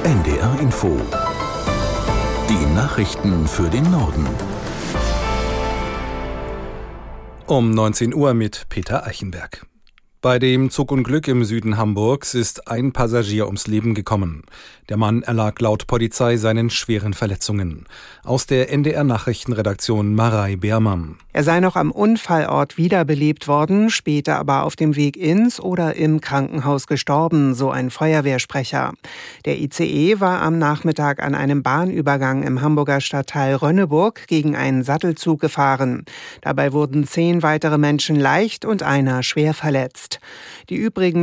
NDR Info. Die Nachrichten für den Norden. Um 19 Uhr mit Peter Eichenberg. Bei dem Zugunglück im Süden Hamburgs ist ein Passagier ums Leben gekommen. Der Mann erlag laut Polizei seinen schweren Verletzungen. Aus der NDR-Nachrichtenredaktion Marei Beermann. Er sei noch am Unfallort wiederbelebt worden, später aber auf dem Weg ins oder im Krankenhaus gestorben, so ein Feuerwehrsprecher. Der ICE war am Nachmittag an einem Bahnübergang im Hamburger Stadtteil Rönneburg gegen einen Sattelzug gefahren. Dabei wurden 10 weitere Menschen leicht und einer schwer verletzt. Die übrigen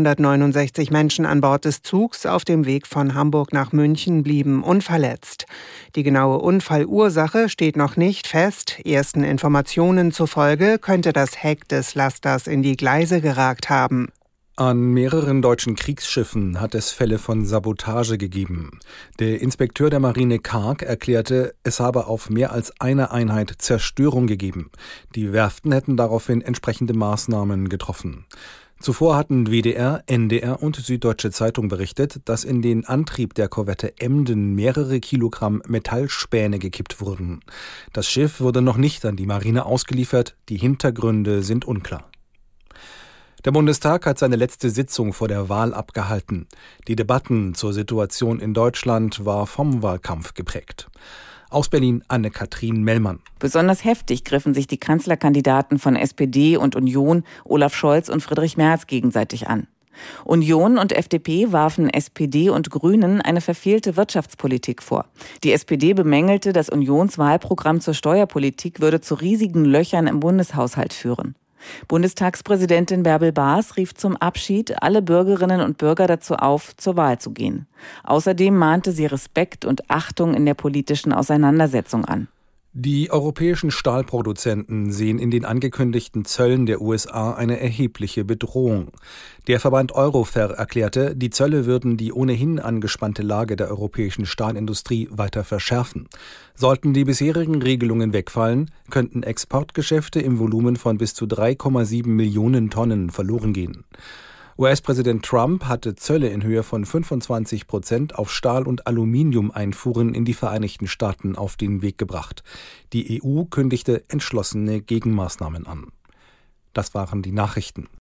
269 Menschen an Bord des Zugs auf dem Weg von Hamburg nach München blieben unverletzt. Die genaue Unfallursache steht noch nicht fest. Ersten Informationen zufolge könnte das Heck des Lasters in die Gleise geragt haben. An mehreren deutschen Kriegsschiffen hat es Fälle von Sabotage gegeben. Der Inspekteur der Marine Karg erklärte, es habe auf mehr als einer Einheit Zerstörung gegeben. Die Werften hätten daraufhin entsprechende Maßnahmen getroffen. Zuvor hatten WDR, NDR und Süddeutsche Zeitung berichtet, dass in den Antrieb der Korvette Emden mehrere Kilogramm Metallspäne gekippt wurden. Das Schiff wurde noch nicht an die Marine ausgeliefert, die Hintergründe sind unklar. Der Bundestag hat seine letzte Sitzung vor der Wahl abgehalten. Die Debatten zur Situation in Deutschland war vom Wahlkampf geprägt. Aus Berlin Anne-Kathrin Mellmann. Besonders heftig griffen sich die Kanzlerkandidaten von SPD und Union, Olaf Scholz und Friedrich Merz, gegenseitig an. Union und FDP warfen SPD und Grünen eine verfehlte Wirtschaftspolitik vor. Die SPD bemängelte, das Unionswahlprogramm zur Steuerpolitik würde zu riesigen Löchern im Bundeshaushalt führen. Bundestagspräsidentin Bärbel Baas rief zum Abschied alle Bürgerinnen und Bürger dazu auf, zur Wahl zu gehen. Außerdem mahnte sie Respekt und Achtung in der politischen Auseinandersetzung an. Die europäischen Stahlproduzenten sehen in den angekündigten Zöllen der USA eine erhebliche Bedrohung. Der Verband Eurofer erklärte, die Zölle würden die ohnehin angespannte Lage der europäischen Stahlindustrie weiter verschärfen. Sollten die bisherigen Regelungen wegfallen, könnten Exportgeschäfte im Volumen von bis zu 3,7 Millionen Tonnen verloren gehen. US-Präsident Trump hatte Zölle in Höhe von 25% auf Stahl- und Aluminium-Einfuhren in die Vereinigten Staaten auf den Weg gebracht. Die EU kündigte entschlossene Gegenmaßnahmen an. Das waren die Nachrichten.